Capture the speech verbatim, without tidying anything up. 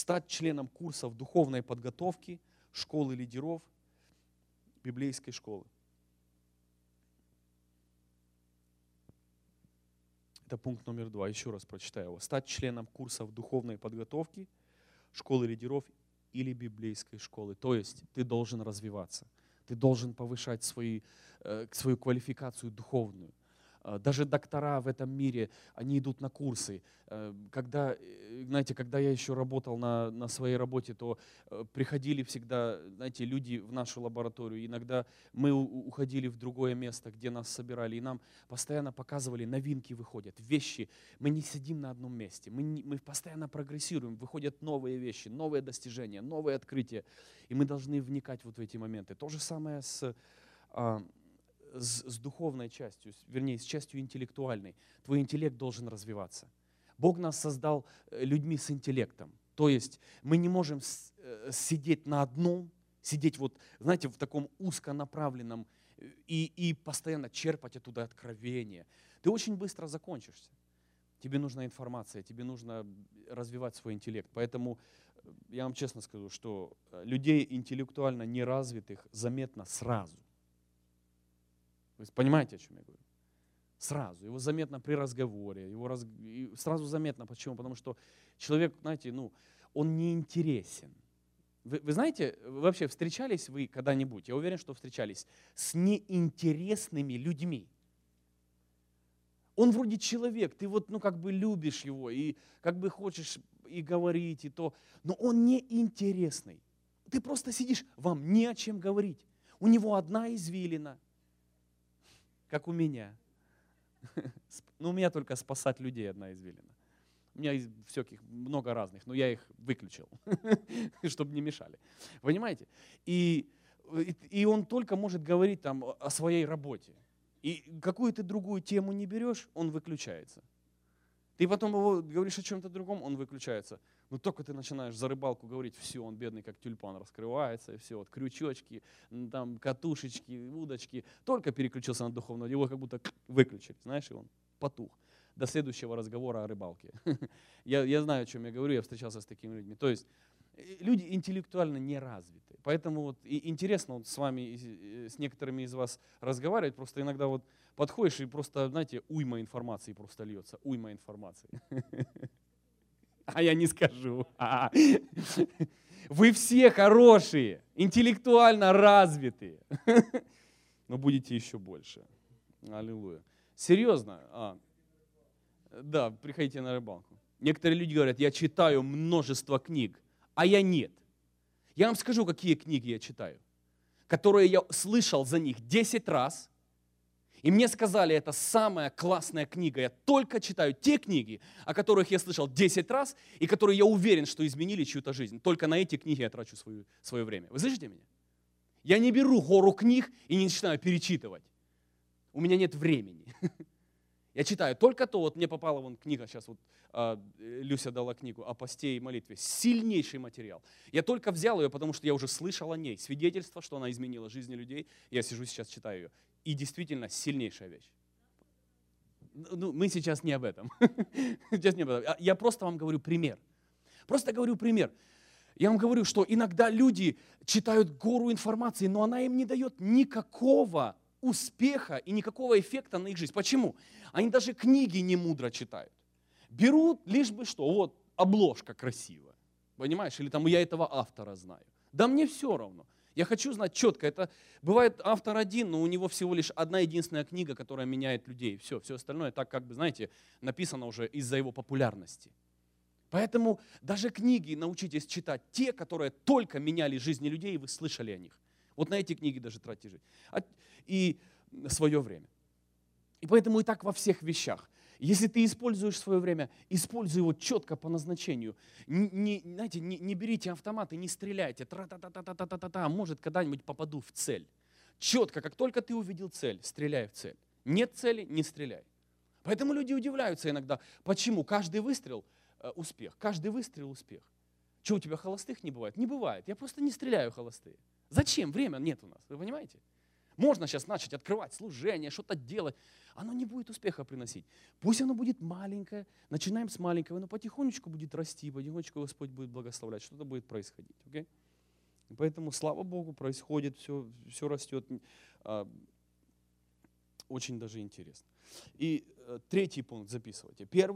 стать членом курсов духовной подготовки, школы лидеров, библейской школы. Это пункт номер два. Еще раз прочитаю его. Стать членом курсов духовной подготовки, школы лидеров или библейской школы. То есть ты должен развиваться. Ты должен повышать свои, свою квалификацию духовную. Даже доктора в этом мире, они идут на курсы. Когда, знаете, когда я еще работал на, на своей работе, то приходили всегда, знаете, люди в нашу лабораторию. Иногда мы уходили в другое место, где нас собирали, и нам постоянно показывали, новинки выходят, вещи. Мы не сидим на одном месте, мы, не, мы постоянно прогрессируем, выходят новые вещи, новые достижения, новые открытия. И мы должны вникать вот в эти моменты. То же самое с... С, с духовной частью, вернее, с частью интеллектуальной. Твой интеллект должен развиваться. Бог нас создал людьми с интеллектом. То есть мы не можем с, сидеть на одном, сидеть вот, знаете, в таком узконаправленном и, и постоянно черпать оттуда откровения. Ты очень быстро закончишься. Тебе нужна информация, тебе нужно развивать свой интеллект. Поэтому я вам честно скажу, что людей интеллектуально неразвитых заметно сразу. Вы понимаете, о чем я говорю? Сразу. Его заметно при разговоре. Его раз... Сразу заметно. Почему? Потому что человек, знаете, ну, он неинтересен. Вы, вы знаете, вы вообще встречались вы когда-нибудь, я уверен, что встречались, с неинтересными людьми? Он вроде человек, ты вот, ну, как бы любишь его, и как бы хочешь и говорить, и то, но он неинтересный. Ты просто сидишь, вам не о чем говорить. У него одна извилина. Как у меня. Ну, у меня только спасать людей одна извилина. У меня всяких много разных, но я их выключил, чтобы не мешали. Понимаете? И, и он только может говорить там о своей работе. И какую ты другую тему не берешь, он выключается. Ты потом его говоришь о чем-то другом, он выключается. Но только ты начинаешь за рыбалку говорить, все, он бедный, как тюльпан, раскрывается, и все, вот крючочки, там, катушечки, удочки. Только переключился на духовное, его как будто выключили, знаешь, и он потух. До следующего разговора о рыбалке. Я, я знаю, о чем я говорю, я встречался с такими людьми. То есть люди интеллектуально не развиты. Поэтому вот и интересно вот с вами, с некоторыми из вас разговаривать, просто иногда вот подходишь и просто, знаете, уйма информации просто льется, уйма информации. А я не скажу. Вы все хорошие, интеллектуально развитые, но будете еще больше. Аллилуйя. Серьезно? А, да, приходите на рыбалку. Некоторые люди говорят, я читаю множество книг, а я нет. Я вам скажу, какие книги я читаю, которые я слышал за них десять раз, и мне сказали, это самая классная книга. Я только читаю те книги, о которых я слышал десять раз, и которые я уверен, что изменили чью-то жизнь. Только на эти книги я трачу свое, свое время. Вы слышите меня? Я не беру гору книг и не начинаю перечитывать. У меня нет времени. Я читаю только то, вот мне попала вон книга, сейчас вот э, Люся дала книгу о посте и молитве, сильнейший материал. Я только взял ее, потому что я уже слышал о ней, свидетельство, что она изменила жизни людей. Я сижу сейчас, читаю ее. И действительно сильнейшая вещь. Ну, мы сейчас не об этом. Сейчас не об этом. Я просто вам говорю пример. Просто говорю пример. Я вам говорю, что иногда люди читают гору информации, но она им не дает никакого успеха и никакого эффекта на их жизнь. Почему? Они даже книги не мудро читают. Берут лишь бы что, вот обложка красивая, понимаешь, или там я этого автора знаю. Да мне все равно. Я хочу знать четко, это бывает автор один, но у него всего лишь одна единственная книга, которая меняет людей. Все, все остальное так как бы, знаете, написано уже из-за его популярности. Поэтому даже книги научитесь читать те, которые только меняли жизни людей, и вы слышали о них. Вот на эти книги даже тратьте жизнь. И свое время. И поэтому и так во всех вещах. Если ты используешь свое время, используй его четко по назначению. Не, знаете, не, не берите автомат и не стреляйте. Тра-та-та-та-та-та-та-та. Может, когда-нибудь попаду в цель. Четко, как только ты увидел цель, стреляй в цель. Нет цели, не стреляй. Поэтому люди удивляются иногда, почему каждый выстрел э, успех, каждый выстрел успех. Что, у тебя холостых не бывает? Не бывает. Я просто не стреляю холостые. Зачем? Время нет у нас, вы понимаете? Можно сейчас начать открывать служение, что-то делать. Оно не будет успеха приносить. Пусть оно будет маленькое. Начинаем с маленького, но потихонечку будет расти, потихонечку Господь будет благословлять, что-то будет происходить. Okay? И поэтому, слава Богу, происходит, все, все растет. Очень даже интересно. И третий пункт записывайте. Первый